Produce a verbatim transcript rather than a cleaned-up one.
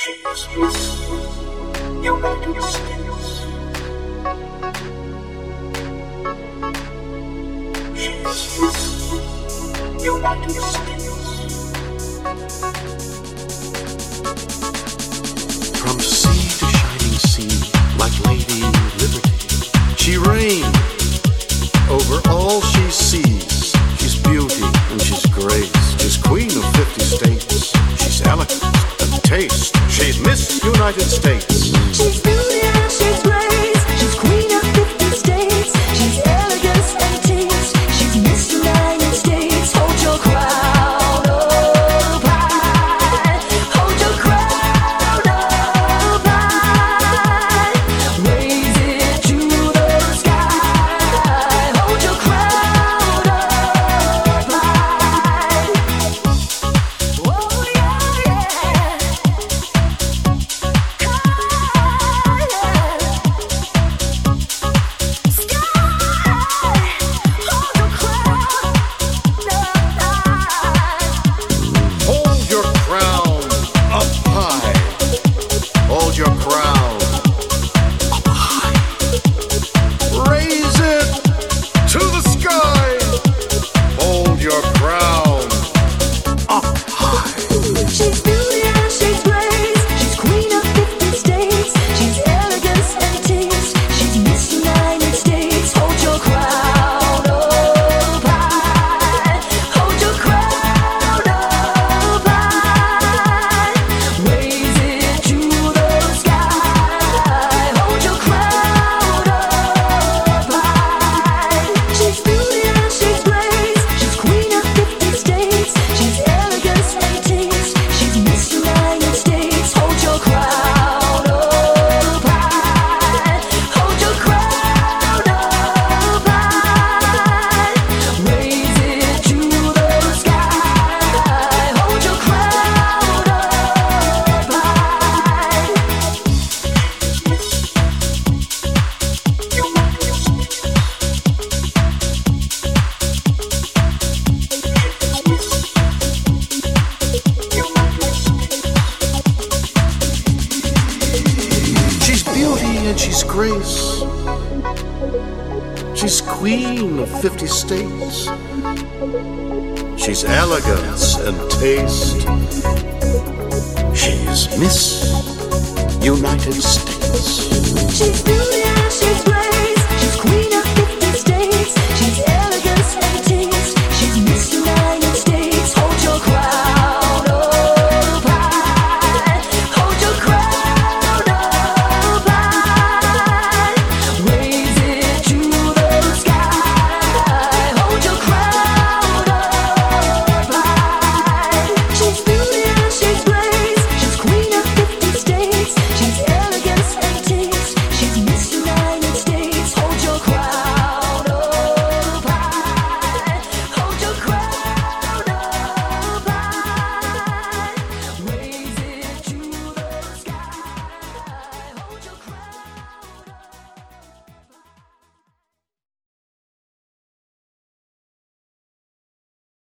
From sea to shining sea, like Lady Liberty, she reigns over all she sees. She's beauty and she's grace. She's queen of fifty states. She's elegance and taste. She's Miss United States. She's beauty and she's grace. She's queen of fifty states. She's elegance and taste. She's Miss United States. Hold your crown up high. Hold your crown up high. Raise it to the sky. Hold your crown up high. Oh yeah, yeah. Hold your crown up high. Hold your crown up high. Raise it to the sky. Hold your crown up high. She's beauty and she's grace. She's queen of fifty states. She's elegance and taste. She's Miss United States. Hold your crown up high. Hold your crown up high. Raise it to the sky. Hold your crown up high. She's beauty and she's grace. She's queen of fifty states. She's elegance and taste. She's Miss United States. Hold your crown up high. Hold your crown up high. Raise it to the sky. Hold your crown up high. She's beauty and she's grace. She's queen of fifty states. She's elegance and taste. She's Miss United States. She's beauty and she's grace.